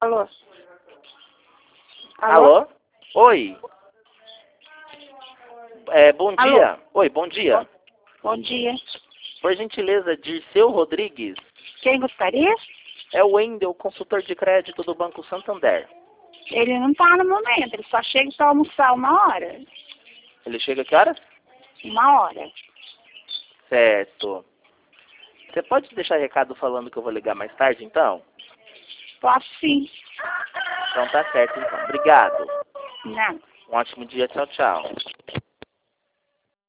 Alô? Alô? Oi. Bom Alô? dia. Oi, bom dia. Bom dia. Por gentileza, Dirceu Rodrigues. Quem gostaria? É o Wendel, consultor de crédito do Banco Santander. Ele não tá no momento, ele só chega para almoçar 1 hora. Ele chega que horas? 1 hora. Certo. Você pode deixar recado falando que eu vou ligar mais tarde, então? Posso sim. Então tá certo, então. Obrigado. Não. Um ótimo dia. Tchau, tchau.